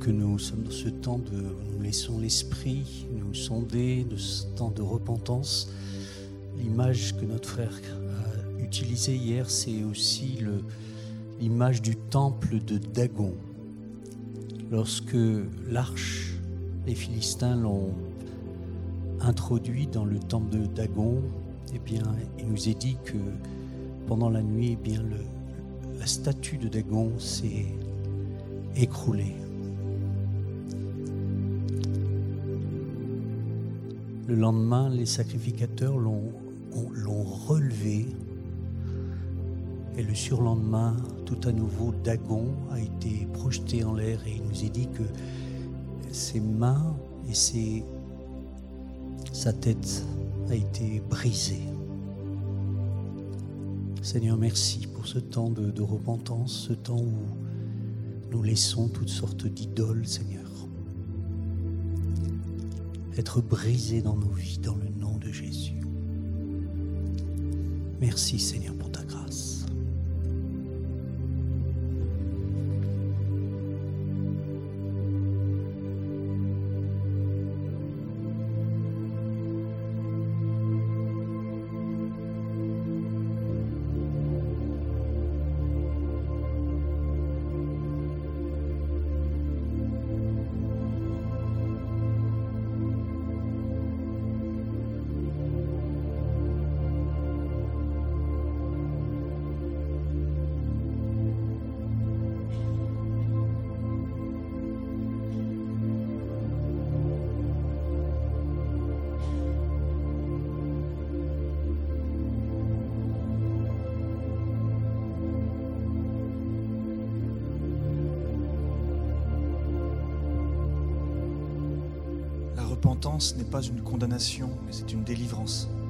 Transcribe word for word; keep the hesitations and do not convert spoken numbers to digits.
que nous sommes dans ce temps de, nous laissons l'esprit nous sonder, de ce temps de repentance, l'image que notre frère a utilisée hier, c'est aussi le, l'image du temple de Dagon. Lorsque l'arche, les Philistins l'ont introduit dans le temple de Dagon, eh bien, il nous est dit que pendant la nuit, eh bien, le, la statue de Dagon s'est écroulée. Le lendemain, les sacrificateurs l'ont, l'ont relevé. Et le surlendemain, tout à nouveau, Dagon a été projeté en l'air et il nous est dit que ses mains et ses, sa tête a été brisée. Seigneur, merci pour ce temps de, de repentance, ce temps où nous laissons toutes sortes d'idoles, Seigneur, être brisés dans nos vies, dans le nom de Jésus. Merci, Seigneur, pour ta grâce. La repentance n'est pas une condamnation, mais c'est une délivrance.